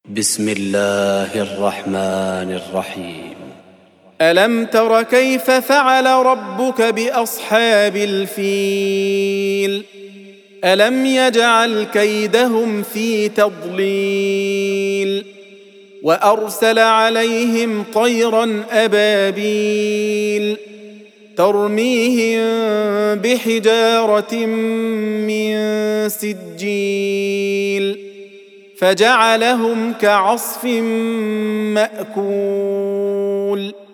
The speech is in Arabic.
بسم الله الرحمن الرحيم. ألم تر كيف فعل ربك بأصحاب الفيل ألم يجعل كيدهم في تضليل وأرسل عليهم طيرا أبابيل ترميهم بحجارة من سجيل فجعلهم كعصف مأكول.